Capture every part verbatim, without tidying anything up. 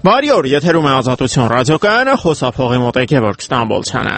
Բարի օր, եթերում է Ազատություն ռադիոկայանը, խոսափողի մոտ Գևորգ Ստամբոլցյանը։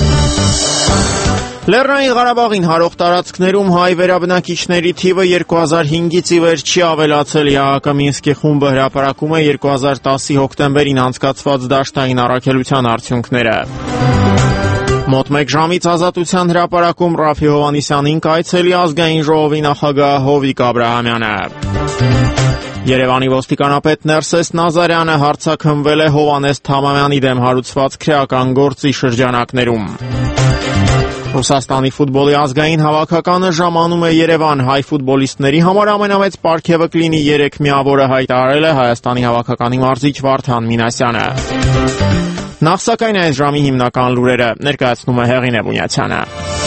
Լեռնային Ղարաբաղին հարող տարածքներում հայ վերաբնակիչների թիվը երկու հազար հինգից ի վեր չի ավելացել։ ԵԱՀԿ Մինսկի խումբը հրապարակում է երկու հազար տասի հոկտեմբերին անցկացված դաշտային առաքելության արդյունքները։ Մոտ մեկ ժամից Ազատության հրապարակում Ռաֆի Հովհաննիսյանին կայցելի ազգային ժողովի նախագահ Հովիկ Աբրահամյանը։ Երևանի ոստիկանապետ Ներսես Նազարյանը հարձակվել է Հովհաննես Թամամյանի դեմ հարուցված քրեական գործի շրջանակներում։ Ռուսաստանի ֆուտբոլի ազգային հավաքականը ժամանում է Երևան։ Հայ ֆուտբոլիստների համար ամենամեծ պարգևը կլինի երեք միավորը հայտարարել է Հայաստանի հավաքականի մարզիչ Վարդան Մինասյանը։ Նախ սակայն այս ժամի հիմնական լուրերը ներկայացնում է Հեղինե Բունյացյանը։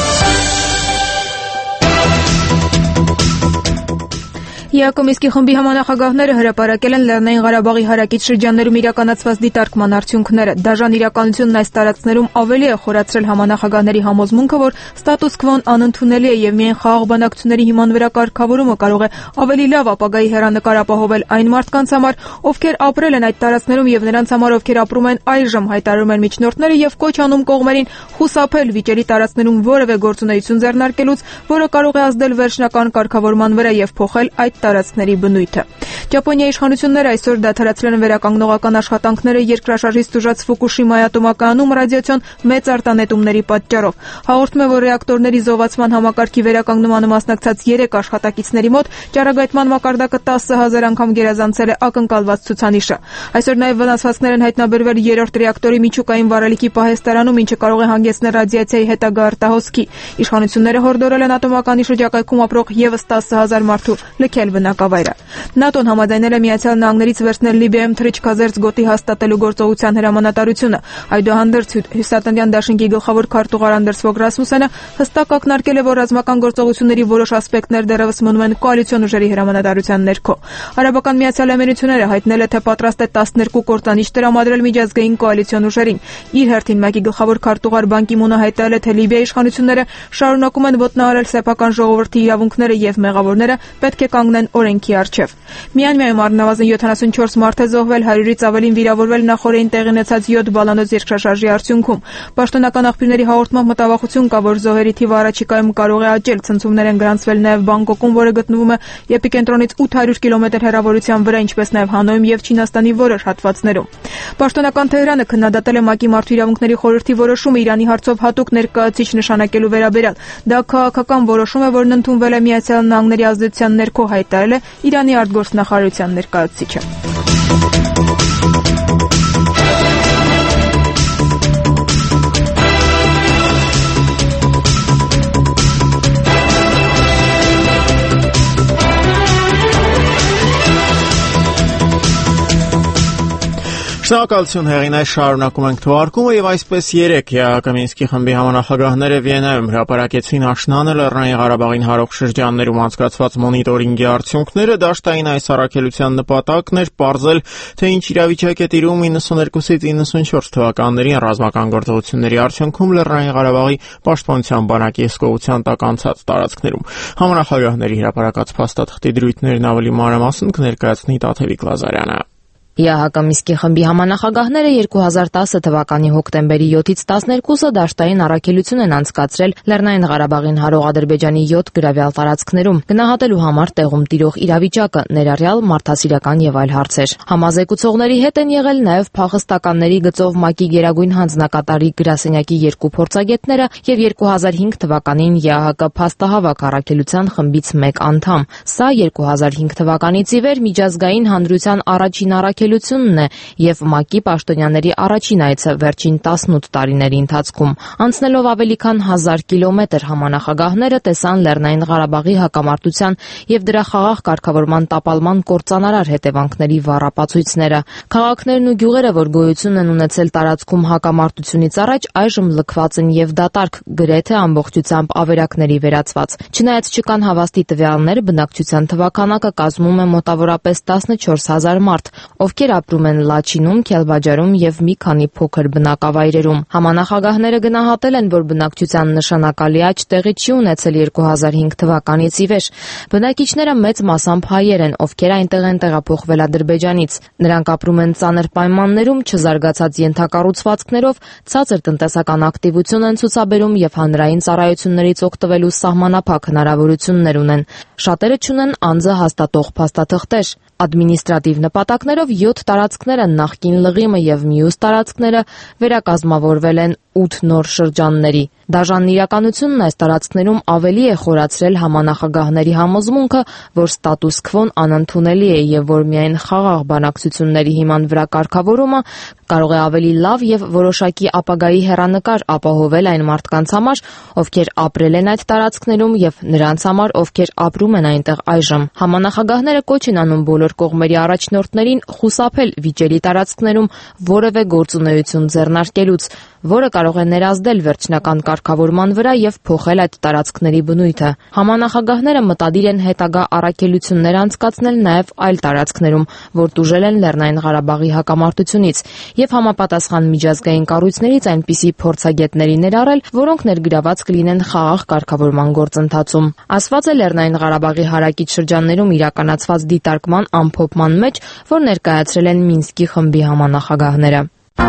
ԵԱՀԿ Մինսկի խմբի համանախագահները հրապարակել են Լեռնային Ղարաբաղի հարակից շրջաններում իրականացված դիտարկման արդյունքները։ Դաժան իրականությունն այս տարածքներում ավելի է խորացրել համանախագահների համոզմունքը, որ ստատուս քվոն անընդունելի է եւ միայն խաղաղ բանակցությունների հիման վրա կարգավորումը կարող է ավելի լավ ապագայի հեռանկար ապահովել այն մարդկանց համար, ովքեր ապրել են այդ տարածքներում եւ նրանց համար, ովքեր ապրում են այժմ, հայտարարում են միջնորդները եւ կոչ անում կողմերին խուսափել վիճելի տարածքներում որևէ գործունեություն ձեռնարկելուց, որը կարող է ազդել վերջնական կարգավորման վրա եւ փոխել այդ տարածքների բնույթը։ Ճապոնիայի իշխանությունները այսօր դադարեցրել են վերականգնողական աշխատանքները երկրաշարժից տուժած Ֆուկուշիմայի ատոմակայանում ռադիացիոն մեծ արտանետումների պատճառով։ Հաղորդում է, որ ռեակտորների զովացման համակարգի վերականգնմանը մասնակցած երեք աշխատակիցների մոտ ճառագայթման մակարդակը տասը հազար անգամ գերազանցել է ակնկալված ցուցանիշը։ Այսօր նաև վնասվածքներ են հայտնաբերվել երրորդ ռեակտորի միջուկային վարելիքի պահեստարանում, ինչը կարող է հանգեցնել ռադիացիայի հետագա արտահոսքի։ Իշխանությունները հորդորել են ատոմականի շրջակայքում ապրող ևս տասը հազար մարդու լքել բնակավայրը։ ՆԱՏՕ-ն համաձայնել է Միացյալ Նահանգներից վերցնել Լիբիայում թռիչքազերծ գոտի հաստատելու գործողության հրամանատարությունը։ Այդուհանդերձ Հյուսիսատլանտյան դաշինքի գլխավոր քարտուղար Անդերս Ֆոգ Ռասմուսենը հստակ ակնարկել է, որ ռազմական գործողությունների որոշ ասպեկտներ դեռևս մնում են կոալիցիոն ուժերի հրամանատարության ներքո։ Արաբական Միացյալ Էմիրությունները հայտնել է, թե պատրաստ է տասներկու կործանիչ տրամադրել միջազգային կոալիցիոն ուժերին։ Իր հերթին ՄԱԿ-ի գլխավոր քարտուղար Բան Կի Մունը հայտարարել է, թե Լիբիայի իշխանությունները շարունակում են ոտնահարել սեփական ժողովրդի իրավունքները եւ մեղավորները պետք է կանգնեն օրենքի առջև։ Միանմայում առնվազն յոթանասունչորս մարդ է զոհվել, հարյուրից ավելին վիրավորվել նախորդին տեղի ունեցած յոթ բալանոց երկրաշարժի արդյունքում։ Պաշտոնական աղբյուրների հաղորդմամբ մտավախություն կա, որ զոհերի թիվը առաջիկայում կարող է աճել։ Ցնցումներ են գրանցվել նաև Բանգկոկում, որը գտնվում է էպիկենտրոնից ութ հարյուր կիլոմետր հեռավորության վրա, ինչպես նաև Հանոյում եւ Չինաստանի որոշ հատվածներում։ Պաշտոնական Թեհրանը քննադատել է ՄԱԿ-ի Մարդու իրավունքների խորհրդի որոշումը Իրանի հարցով հատուկ ներկայացուցիչ նշանակելու վերաբերյալ։ Դա քաղաքական որոշում է, որն ընդունվել է Միացյալ Նահանգների ազդեցության ներքո, հայտարարել է Իրանի արտգործնախարարության ներկայացուցիչը։ Շնորհակալություն Հեղինե, շարունակում ենք թողարկումը եւ այսպես երեք ԵԱՀԿ Մինսկի խմբի համանախագահները Վիեննայում հրապարակեցին աշնանը Լեռնային Ղարաբաղին հարող շրջաններում անցկացված մոնիտորինգի արդյունքները։ Դաշտային այս առաքելության նպատակն էր պարզել, թե ինչ իրավիճակ է տիրում իննսուներկուսից իննսունչորս թվականներին ռազմական գործողությունների արդյունքում Լեռնային Ղարաբաղի պաշտպանության բանակի հսկողության տակ անցած տարածքներում։ Համանախագահների հրապարակած փաստաթղթի դրույթներն ավելի մանրամասն կներկայացնի Տաթևիկ Լազարյանը։ ԵԱՀԿ Մինսկի խմբի համանախագահները երկու հազար տասը թվականի հոկտեմբերի յոթից տասներկուսը դաշտային առաքելություն են անցկացրել Լեռնային Ղարաբաղին հարող Ադրբեջանի յոթ գրավյալ տարածքներում, գնահատելու համար տեղում տիրող իրավիճակը, ներառյալ մարդասիրական եւ այլ հարցեր։ Համազեկուցողների հետ են եղել նաեւ փախստականների գծով ՄԱԿ-ի գերագույն հանձնակատարի գրասենյակի երկու փորձագետները եւ երկու հազար հինգ թվականին ԵԱՀԿ փաստահավաք առաքելության խմբից մեկ անդամ։ Սա երկու հազար հինգ թվականից ի վեր միջազգային հանրության առաջին առաքելությունն է եւ ՄԱԿ-ի պաշտոնյաների առաջին այցը վերջին տասնութ տարիների ընթացքում։ Անցնելով ավելի քան հազար կիլոմետր, համանախագահները տեսան Լեռնային Ղարաբաղի հակամարտության եւ դրա խաղաղ կարգավորման տապալման կործանարար հետևանքների վառապացույցները։ Քաղաքներն ու գյուղերը, որ գոյություն են ունեցել տարածքում հակամարտությունից առաջ, այժմ լքված են եւ դատարկ, գրեթե ամբողջությամբ ավերակների վերածված։ Չնայած չկան հավաստի տվյալներ, բնակչության թվականակը կազմում է մոտավորապես տասնչորս հազար մարդ, ովքեր ովքեր ապրում են Լաչինում, Քելբաջարում եւ մի քանի փոքր բնակավայրերում։ Համանախագահները գնահատել են, որ բնակչության նշանակալի աճ տեղի չի ունեցել երկու հազար հինգ թվականից ի վեր։ Բնակիչները մեծ մասամբ հայեր են, ովքեր այնտեղ են տեղափոխվել Ադրբեջանից։ Նրանք ապրում են ծանր պայմաններում, չզարգացած ենթակառուցվածքներով, ցածր տնտեսական ակտիվություն են ցուցաբերում եւ հանրային ծառայություններից օգտվելու սահմանափակ հնարավորություններ ունեն։ Շատերը չունեն անձը հաստատող փաստաթղթեր։ Ադմինիստրատիվ նպատակներով յոթ տարածքներ են նախկին լղիմը եւ մյուս տարածքները վերակազմավորվել են ութ նոր շրջանների։ Դաժանն իրականությունն այս տարածքներում ավելի է խորացրել համանախագահների համոզմունքը, որ ստատուս քվոն անընդունելի է եւ որ միայն խաղաղ բանակցությունների հիման վրա կարգավորումը կարող է ավելի լավ եւ որոշակի ապագայի հեռանկար ապահովել այն մարդկանց համար, ովքեր ապրել են այդ տարածքներում եւ նրանց համար, ովքեր ապրում են այնտեղ այժմ։ Համանախագահները կոչ են անում բոլոր կողմերի առաջնորդներին խուսափել վիճելի տարածքներում որևէ գործունեություն ձեռնարկելուց, որը կարող է ներազդել վերջնական կարգավորման վրա եւ փոխել այդ տարածքների բնույթը։ Համանախագահները մտադիր են հետագա առաքելություններ անցկացնել նաեւ այլ տարածքներում, որ տուժել են Լեռնային Ղարաբաղի հակամարտությունից, եւ համապատասխան միջազգային կառույցներից այնպիսի փորձագետների ներառել, որոնք ներգրաված կլինեն խաղաղ կարգավորման գործընթացում։ Ասված է Լեռնային Ղարաբաղի հարակից շրջաններում իրականացված դիտարկման ամփոփման մեջ, որ ներկայացրել են Մինսկի խմբի համանախագահները։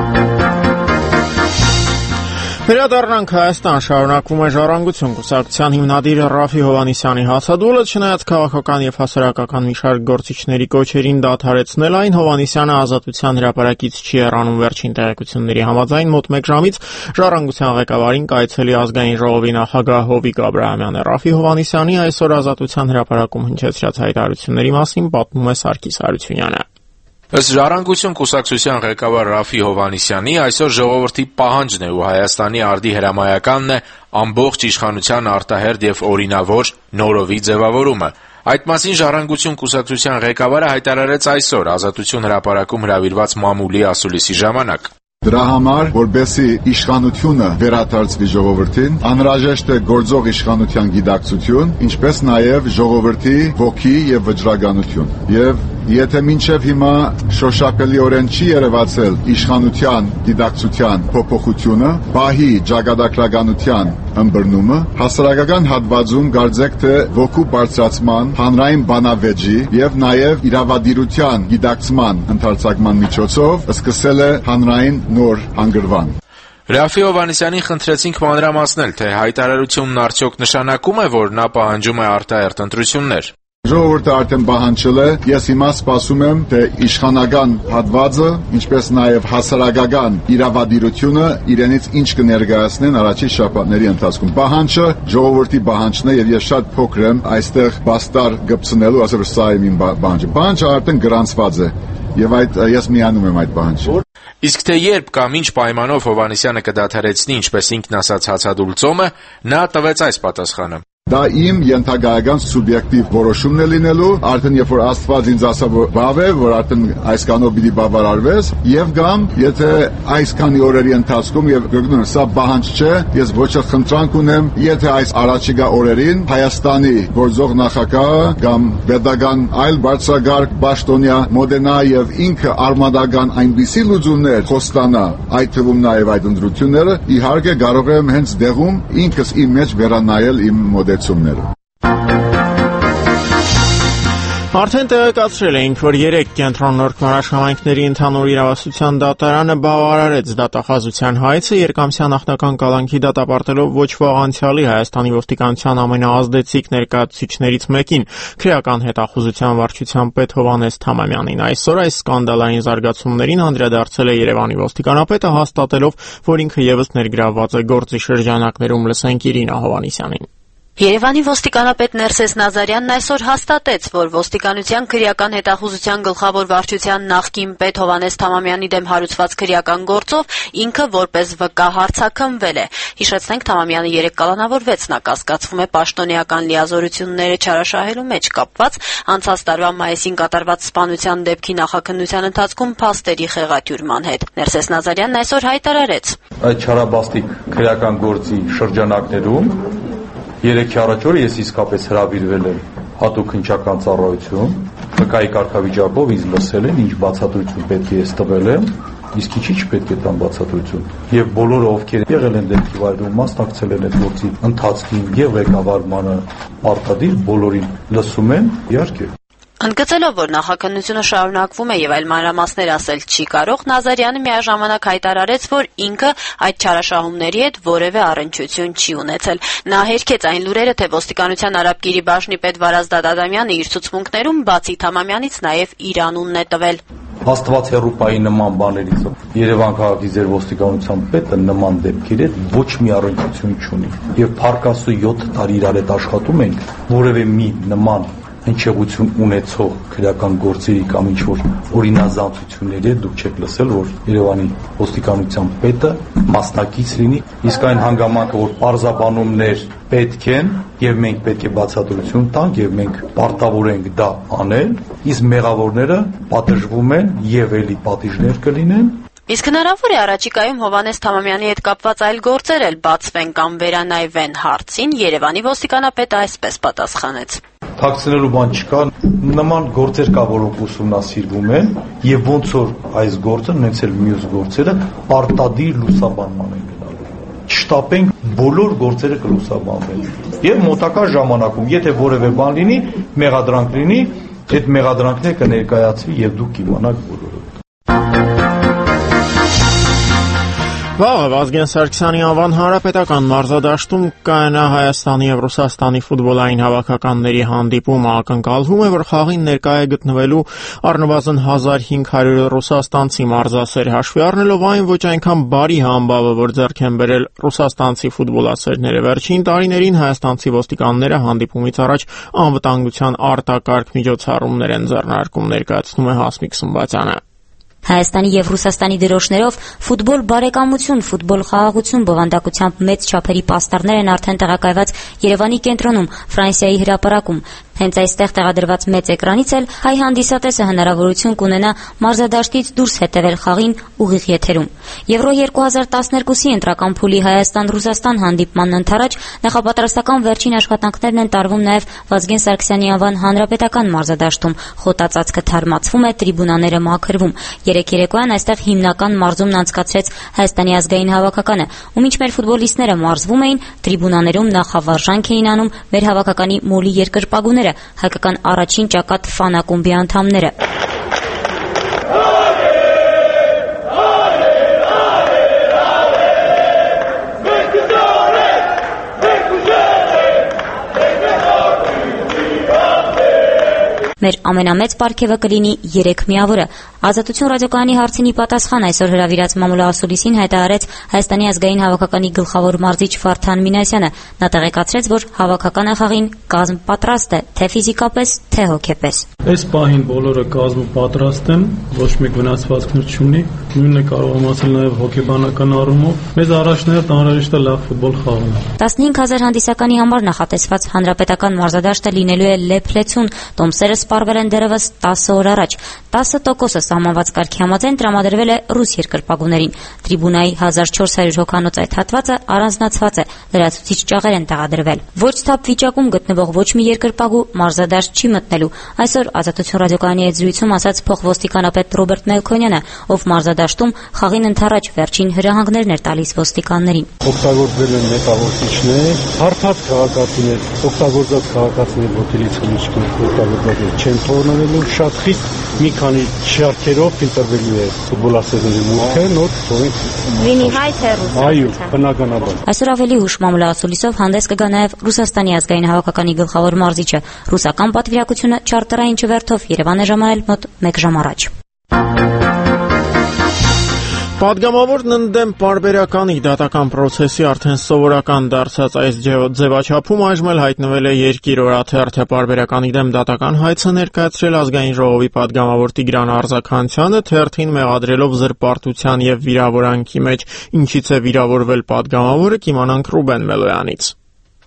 Վերադառնանք Հայաստան, շարունակվում է Ժառանգություն կուսակցության հիմնադիր Ռաֆի Հովհաննիսյանի հացադուլը, չնայած քաղաքական եւ հասարակական մի շարք գործիչների կոչերին դադարեցնել այն, Հովհաննիսյանը Ազատության հրապարակից չի հեռանում վերջին տեղեկությունների համաձայն մոտ մեկ ժամից Ժառանգության ղեկավարին կայցելի ազգային ժողովի նախագահ Հովիկ Աբրահամյանը։ Ռաֆի Հովհաննիսյանի այսօր Ազատության հրապարակում հնչեցրած հայտարարությունների մասին պատմում է Սարգիս Հարությունյանը։ Ըստ Ժառանգություն կուսակցության ղեկավար Ռաֆի Հովհաննիսյանի, այսօր ժողովրդի պահանջն է ու Հայաստանի արդի հրամայականն է ամբողջ իշխանության արտահերթ եւ օրինավոր նորովի ձևավորումը։ Այդ մասին Ժառանգություն կուսակցության ղեկավարը հայտարարեց այսօր Ազատություն հրապարակում հրավիրված մամուլի ասուլիսի ժամանակ։ Դրա համար, որպեսզի իշխանությունը վերադարձվի ժողովրդին, անհրաժեշտ է գործող իշխանության գիտակցություն, ինչպես նաև ժողովրդի ոգի եւ վճռականություն։ Եվ եթե մինչև հիմա շոշափելիորեն չի երևացել իշխանության գիտակցության փոփոխությունը, բահի ճակատագրականության ըմբռնումը, հասարակական հատվածում կարծեք թե ոգու բարձրացման, հանրային բանավեճի եւ նաև իրավադիրության գիտակցման ընդարձակման միջոցով սկսել է հանրային նոր հանգրվան։ Ռաֆի Հովհաննիսյանին խնդրեցինք մանրամասնել, թե հայտարարությունն արդյոք նշանակում է, որ նա պահանջում է արտահերթ ընտրություններ։ Ժողովուրդը արդեն պահանջել է, ես հիմա սպասում եմ, թե իշխանական հատվածը, ինչպես նաև հասարակական իրավադիրությունը իրենից ինչ կներկայացնեն առաջին շաբաթների ընթացքում։ Պահանջը ժողովրդի պահանջն է եւ ես շատ փոքր եմ այստեղ բաստար գծնելու, ասել սա է իմ պահանջը։ Պահանջը արդեն գրանցված է եւ այդ ես միանում եմ այդ պահանջին։ Իսկ թե երբ կամ ինչ պայմանով Հովհաննիսյանը կդադարեցնի, ինչպես ինքն ասաց, հացադուլ ծոմը, նա տվեց այս պատասխանը. Դա իմ ենթակայական սուբյեկտիվ որոշումն է լինելու, արդեն երբ որ Աստված ինձ ասավ որ բավ է, որ արդեն այսքանով պիտի բավարարվես, եւ կամ եթե այսքանի օրերի ընթացքում եւ գտնում սա պահանջ չէ, ես ոչ էլ խնդրանք ունեմ, եթե այս առաջիկա օրերին Հայաստանի գործող նախագահը կամ pedagogan այլ բարձրագարկ պաշտոնյա մոդենա եւ ինքը արմատական այնպիսի լուծումներ խոստանա, այդ թվում նաեւ այդ ընտրությունները, իհարկե կարող եմ հենց դեղում ինքս իմ մեջ վերանայել իմ մոդել Արդեն տեղեկացրել էինք, որ երեք կենտրոն Նոր Քմարաշ համայնքների ընդհանուր իրավասության դատարանը բավարարեց դատախազության հայցը երկամսյա նախնական կալանքի դատապարտելով ոչ վաղ անցյալի Հայաստանի ոստիկանության ամենաազդեցիկ ներկայացուցիչներից մեկին, քրեական հետախուզության վարչության պետ Հովհաննես Թամամյանին։ Այսօր այս սկանդալային զարգացումներին անդրադարձել է Երևանի ոստիկանապետը, հաստատելով, որ ինքը ևս ներգրավված է գործի շրջանակներում։ Լսենք Իրինա Հովհաննիսյանին։ Երևանի ոստիկանապետ Ներսես Նազարյանն այսօր հաստատեց, որ ոստիկանության քրեական հետախուզության գլխավոր վարչության նախկին պետ Հովհաննես Թամամյանի դեմ հարուցված քրեական գործով ինքը որպես վկա հարձակվել է։ Հիշեցնենք, Թամամյանը երեկ կալանավորվեց, նա կասկածվում է պաշտոնեական լիազորությունները չարաշահելու մեջ կապված անցած տարվա մայիսին կատարված սպանության դեպքի նախաքննության ընթացքում փաստերի խեղաթյուրման հետ։ Ներսես Նազարյանն այսօր հայտարարեց. Այդ չարաբաստիկ քրեական գործի շրջանակներում Երեքի առաջ օրը ես իսկապես հրավիրվել եմ հատուկ հնչական ծառայություն, վկայի կարգավիճակով ինձ լսել են, ինչ բացատրություն պետք է ես տվել եմ, իսկ ինչի չպետք է տան բացատրություն։ Եվ բոլորը, ովքեր եղել են դեպքի վայրում, մասնակցել են այդ գործի ընթացքին եւ ղեկավարմանը պարտադիր, բոլորին լսում են, իհարկե։ Ընդգծելով, որ նախաքննությունը շարունակվում է եւ այլ մանրամասներ ասել չի կարող, Նազարյանը միաժամանակ հայտարարեց, որ ինքը այդ չարաշահումների հետ որևէ առնչություն չի ունեցել։ Նա հերքեց այն լուրերը, թե ոստիկանության Արաբկիրի բաժնի պետ Վարազ Դադադամյանը իր ցուցմունքներում բացի Թամամյանից նաեւ իր անունն է տվել։ Աստված հերուպայի նման բաներից Երևան քաղաքի ձեր ոստիկանության պետը նման դեպքերի հետ ոչ մի առնչություն չունի։ Եվ փառքաստու յոթ տարի իրար հետ աշխատում ենք, որևէ մի նման հնչեղություն ունեցող քրեական գործերի կամ ինչ-որ օրինազանցությունների հետ դուք չեք լսել, որ Երևանի ոստիկանության պետը մասնակից լինի, իսկ այն հանգամանքը, որ պարզաբանումներ պետք են եւ մենք պետք է բացատրություն տանք եւ մենք պարտավոր ենք դա անել, իսկ մեղավորները պատժվում են եւ էլի պատիժներ կլինեն։ Իսկ հնարավոր է առաջիկայում Հովհաննես Թամամյանի հետ կապված այլ գործեր էլ բացվեն կամ վերանայվեն հարցին, Երևանի ոստիկանապետը այսպես պատասխանեց։ Թաքցնելու բան չկա, նման գործեր կա, որոնք ուսումնասիրվում են եւ ոնց որ այս գործը, նույնպես էլ մյուս գործերը պարտադիր լուսաբանման են գնալու։ Չշտապենք, բոլոր գործերը կլուսաբանվեն։ Եվ մոտակա ժամանակում, եթե որևէ բան լինի, մեղադրանք լինի, այդ մեղադրանքները կներկայացվի եւ դուք կիմանաք բոլորը։ Վաղը Վազգեն Սարգսյանի անվան հանրապետական մարզադաշտում կայանա Հայաստանի եւ Ռուսաստանի ֆուտբոլային հավաքականների հանդիպումը, ակնկալվում է, որ խաղին ներկայ է գտնվելու առնվազն հազար հինգ հարյուր ռուսաստանցի մարզասեր, հաշվի առնելով այն ոչ այնքան բարի համբավը, որ ձեռք են բերել ռուսաստանցի ֆուտբոլասերները։ Վերջին տարիներին հայաստանցի ոստիկանները հանդիպումից առաջ անվտանգության արտակարգ միջոցառումներ են ձեռնարկում, ներկայացնում է Հասմիկ Սմբատյանը։ Հայաստանի եւ Ռուսաստանի դրոշներով ֆուտբոլ բարեկամություն, ֆուտբոլ խաղաղություն բովանդակությամբ մեծ չափերի պաստառներ են արդեն տեղակայված Երևանի կենտրոնում, Ֆրանսիայի հրապարակում։ Հենց այստեղ տեղադրված մեծ էկրանից էլ հայ հանդիսատեսը հնարավորություն կունենա մարզադաշտից դուրս հետևել խաղին ուղիղ եթերում։ Եվրո երկու հազար տասներկուսի ընտրական փուլի Հայաստան-Ռուսաստան հանդիպմանն ընդառաջ նախապատրաստական վերջին աշխատանքներն են տարվում նաև Վազգեն Սարգսյանի անվան հանրապետական մարզադաշտում։ Խոտածածկը թարմացվում է, տրիբունաները մաքրվում։ Երեք երեկոյան այստեղ հիմնական մարզումն անցկացրեց Հայաստանի ազգային հավաքականը, ում ինչ մեր ֆուտբոլիստները մարզվում էին, տրիբունաներում նախավարժանք էին անում մեր հավաքականի մոլի երկրպագուները, հայկական առաջին ճակատ ֆան ակումբի անդամները։ Մեր ամենամեծ պարգևը կլինի երեք միավորը։ Ազատություն ռադիոկայանի հարցինի պատասխան այսօր հրավիրած մամուլը ասուլիսին հայտարարեց Հայաստանի ազգային հավաքականի գլխավոր մարզիչ Վարդան Մինասյանը։ Նա տեղեկացրեց, որ հավաքականը խաղին կազմ պատրաստ է, թե ֆիզիկապես, թե հոգեպես։ Այս պահին բոլորը կազմը պատրաստ են, ոչ մեկ վնասվածքներ չունի, նույնն է կարող եմ ասել նաև հոգեբանական առումով։ Մեզ առաջներդ անհրաժեշտ է լավ ֆուտբոլ խաղալ։ տասնհինգ հազար հանդիսականի համար նախատեսված հանրապետական մարզադաշտը լինելու է լեփ-լեցուն, տոմսերը սպառվել են դեռևս տասը օր առաջ։ տասը տոկոսը սահմանված կարգի համաձայն տրամադրվել է ռուս երկրպագուներին։ Տրիբունայի հազար չորս հարյուր հոգանոց այդ հատվածը առանձնացված է, լրացուցիչ ճաղեր են տեղադրվել։ Ոչ թափ վիճակում գտնվող ոչ մի երկրպագու մարզադաշտ չի մտնելու։ Այսօր Ազատություն ռադիոկայանի հետ զրույցում ասաց փոխոստիկանապետ Ռոբերտ Մելքոնյանը, ով մարզադաշտում խաղին ընթരാճ վերջին հրահանգներն էր տալիս ոստիկաններին։ Օգտագործվել են մետաղորդիչներ, հարթած քաղաքացիներ, օգտագործած քաղաքացիներ ոտելից խմիչքներ օգտագործել չեն թողնելու, շատ խիստ մի քանի շարքերով ֆիլտրվելու է ֆուտբոլասերների մուտքը, նոր թողին լինի հայ թե ռուս։ Այո, բնականաբար։ Այսօր ավելի ուշ մամուլը ասուլիսով հանդես կգա նաև Ռուսաստանի ազգային հավաքականի գլխավոր մարզիչը։ Ռուսական պատվիրակությունը չարտերային չվերթով Երևան է ժամանել մոտ մեկ ժամ առաջ։ Պատգամավորն ընդդեմ պարբերականի դատական պրոցեսի արդեն սովորական դարձած այս ձևաչափում այժմ էլ հայտնվել է Երկիր օրաթերթը։ Պարբերականի դեմ դատական հայցը ներկայացրել ազգային ժողովի պատգամավոր Տիգրան Արձաքանցյանը, թերթին մեղադրելով զրպարտության եւ վիրավորանքի մեջ։ Ինչից է վիրավորվել պատգամավորը, կիմանանք Ռուբեն Մելոյանից։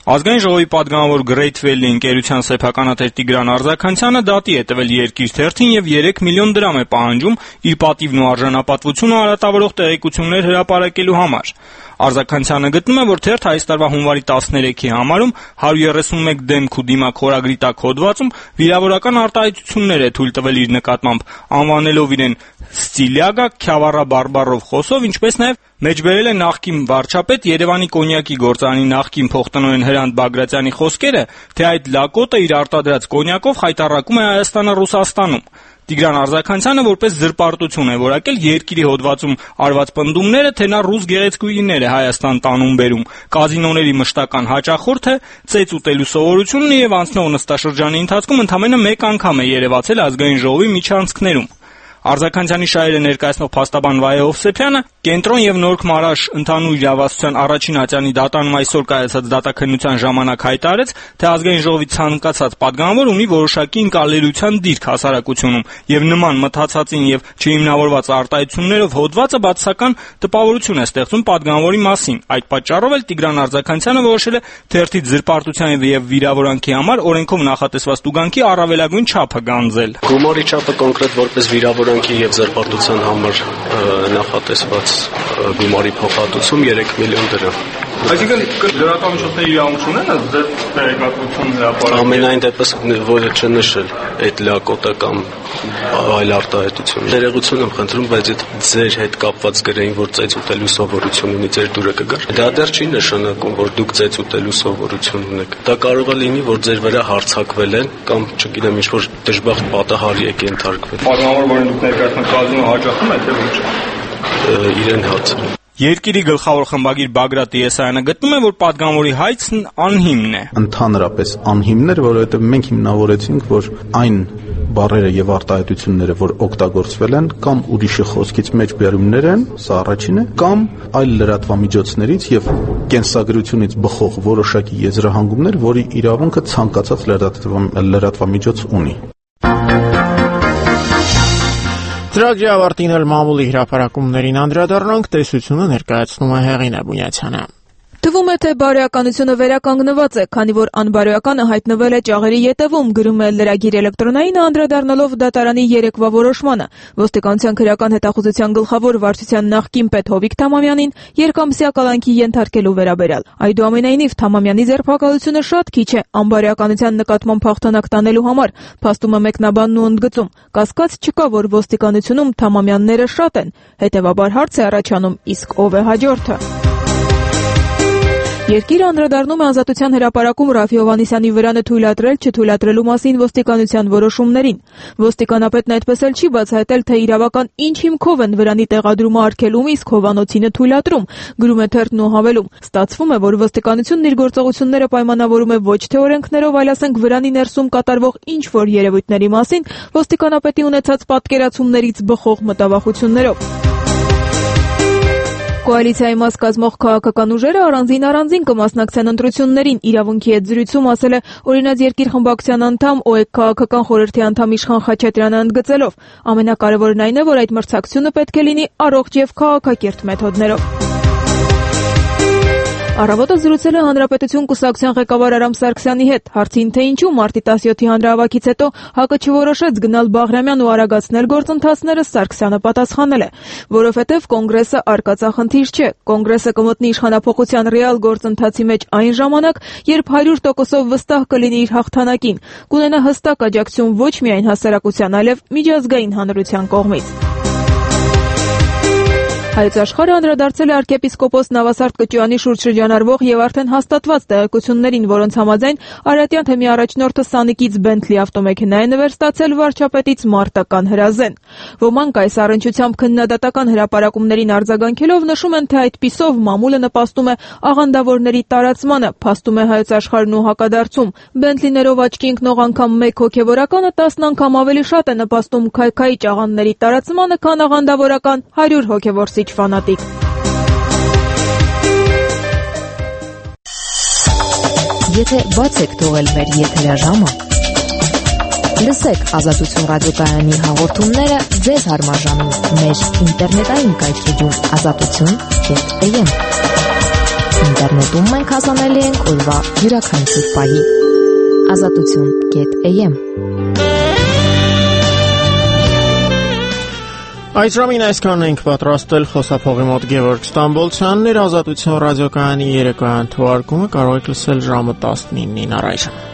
Ազգային ժողովի պատգամավոր Great Valley ընկերության սեփականատեր Տիգրան Արձաքանցյանը դատի է տվել Երկիր թերթին եւ երեք միլիոն դրամ է պահանջում իր պատիվն ու արժանապատվությունը արատավորող տեղեկություններ հրապարակելու համար։ Արձաքանցյանը գտնում է, որ թերթը այս տարվա հունվարի տասներեքի համարում հարյուր երեսունմեկ դեմք ու դիմակ խորագրի տակ հոդվածում վիրավորական արտահայտություններ է թույլ տվել իր նկատմամբ, անվանելով իրեն Ստիլիագա, Քյավառա բարբառով խոսով, ինչպես նաև մեջբերել է նախկին վարչապետ Երևանի կոնյակի գործարանի նախկին փոխտնօրեն Հրանտ Բագրատյանի խոսքերը, թե այդ լակոտը իր արտադրած կոնյակով խայտառակում է Հայաստանը Ռուսաստանում։ Տիգրան Արձաքանցյանը որպես զրպարտություն է որակել Երկիրի հոդվածում արված պնդումները, թե նա ռուս գեղեցկուհիներ է Հայաստան տանում բերում, կազինոների մշտական հաճախորդ է, ծեծ ուտելու սովորություն ունի եւ անցնող նստաշրջանի ընթացքում ընդամենը մեկ անգամ է երևացել ազգային ժողովի միջանցքներում։ Արձաքանցյանի շահերը ներկայացնող փաստաբան Վայե Հովսեփյանը Կենտրոն եւ Նորք Մարաշ ընդհանուր իրավասության առաջին ատյանի դատանում այսօր կայացած դատաքննության ժամանակ հայտարարեց, թե ազգային ժողովի ցանկացած պատգամավոր ունի որոշակի ընկալելիության դիրք հասարակությունում եւ նման մտածածին եւ չհիմնավորված արտահայտություններով հոդվածը բացասական տպավորություն է ստեղծում պատգամավորի մասին։ Այդ պատճառով էլ Տիգրան Արձաքանցյանը որոշել է թերթի զրպարտության եւ վիրավորանքի համար օրենքով նախատեսված տուգանքի առավելագույն չափը գանձել։ Գումարի չափը կոնկրետ որպես վիրավորանքի եւ զրպարտության համար նախատեսված գումարի փոխհատուցում երեք միլիոն դրամ։ Այսինքն դրամաշնորհների իրավունք ունեն ձեր տեղեկատվություն հրապարակել։ Ամենայն դեպս որը չնշել այդ լակոտը կամ այլ արտահայտություն։ Ներողություն եմ խնդրում, բայց այդ ձեր հետ կապված գրեին, որ ծեծ ուտելու սովորություն ունի, ձեր դուրը կգար։ Դա դեռ չի նշանակում, որ դուք ծեծ ուտելու սովորություն ունեք։ Դա կարող է լինի, որ ձեր վրա հարձակվել են կամ չգիտեմ ինչ-որ դժբախտ պատահարի եք ենթարկվել։ Պատգամավոր, որին դուք ներկայացնում կազմում հաջողվում է թե ոչ։ Իրեն հացը։ Երկիրի գլխավոր խմբագիր Բագրատ Եսայանը գտնում է, որ պատգամավորի հայցն անհիմն է։ Ընդհանրապես անհիմն էր, որովհետև մենք հիմնավորեցինք, որ այն բառերը եւ արտահայտությունները, որ օգտագործվել են, կամ ուրիշի խոսքից մեջբերումներ են, սա առաջինը, կամ այլ լրատվամիջոցներից եւ կենսագրությունից բխող որոշակի եզրահանգումներ, որի իրավունքը ցանկացած լրատվամիջոց ունի։ Ծրագրի ավարտին էլ մամուլի հրապարակումներին անդրադառնանք, տեսությունը ներկայացնում է Հեղինե Բունյացյանը։ Թվում է, թե բարոյականությունը վերականգնված է, քանի որ անբարոյականը հայտնվել է ճաղերի ետևում, գրում է լրագիր Էլեկտրոնայինը, անդրադառնալով դատարանի երեկվա որոշմանը։ Ոստիկանության քրեական հետախուզության գլխավոր վարչության նախկին պետ Հովիկ Թամամյանին երկամսյա կալանքի ենթարկելու վերաբերյալ։ Այդուամենայնիվ Թամամյանի ձերբակալությունը շատ քիչ է անբարոյականության նկատմամբ հաղթանակ տանելու համար, փաստում է մեկնաբանն ու ընդգծում։ Կասկած չկա, որ ոստիկանությունում Թամամյանները շատ են, հետևաբար հարց է առաջանում, իսկ ով է հաջորդը։ Երկիրը անդրադառնում է Ազատության հրապարակում Ռաֆի Հովհաննիսյանի վրանը թույլատրել չթույլատրելու մասին ոստիկանության որոշումներին։ Ոստիկանապետն այդպես էլ չի բացահայտել, թե իրավական ինչ հիմքով են վրանի տեղադրումը արգելում, իսկ Հովհաննոցինը թույլատրում, գրում է թերթն ու հավելում։ Ստացվում է, որ ոստիկանությունն իր գործողությունները պայմանավորում է ոչ թե օրենքներով, այլ ասենք վրանի ներսում կատարվող ինչ-որ երևույթների մասին ոստիկանապետի ունեցած պատկերացումներից բխող մտավախություններով։ Կոալիցիայի մաս կազմող քաղաքական ուժերը առանձին-առանձին կմասնակցեն ընտրություններին, իրավունքի հետ զրույցում ասել է Օրինաց երկիր խմբակցության անդամ ՕԵԿ քաղաքական խորհրդի անդամ Իշխան Խաչատրյանը ընդգծելով. ամենակարևորն այն է, որ այդ մրցակցությունը պետք է լինի առողջ եւ քաղաքակիրթ մեթոդներով։ Առավոտը զրուցել է Հանրապետություն կուսակցության ղեկավար Արամ Սարգսյանի հետ, հարցին թե ինչու մարտի տասյոթի հանրահավաքից հետո ՀԱԿ-ը չորոշեց գնալ Բաղրամյան ու արագացնել գործընթացները, Սարգսյանը պատասխանել է, որովհետև կոնգրեսը արկածախնդիր չէ, կոնգրեսը կմտնի իշխանափոխության ռեալ գործընթացի մեջ այն ժամանակ, երբ հարյուր տոկոսով վստահ կլինի իր հաղթանակին, կունենա հստակ աջակցություն ոչ միայն հասարակության, այլև միջազգային հանրության կողմից։ Հայոց աշխարհը անդրադարձել է arczepiskopos Նավասարդ Կճյանի շուրջ շրջանառվող եւ արդեն հաստատված տեղեկություններին, որոնց համաձայն Արարատյան թեմի առաջնորդը Սանիկից Bentley ավտոմեքենա է նվեր ստացել վարչապետից մարտական հրազեն։ Ոմանք այս առնչությամբ քննադատական հրապարակումներին արձագանքելով նշում են, թե այդպիսով մամուլը նպաստում է աղանդավորների տարածմանը, փաստում է Հայոց աշխարհն ու հակադարձում։ Bentley-ներով աչքի ընկնող անգամ մեկ հոգեվորականը տասն անգամ ավելի շատ է նպաստում քայքայի ճաղանների տարածմանը, քան աղանդավորական հարյուր հոգեվոր ֆանատիկ։ Եթե բաց եք թողել մեր եթերաժամը, լսեք Ազատություն ռադիոկայանի հաղորդումները ձեզ հարմարժանում մեր ինտերնետային կայքեջում ազատություն.am Ինտերնետում մենք հասանելի ենք օրվա յուրաքանչյուր պահի։ ազատություն.am Այս ժամին այսքանն ենք պատրաստել խոսափողի մոտ Գևորգ Ստամբոլցյանն իր Ազատություն ռադիոկայանի երեկոյան թողարկումը կարող եք լսել ժամը տասնինին առայժմ։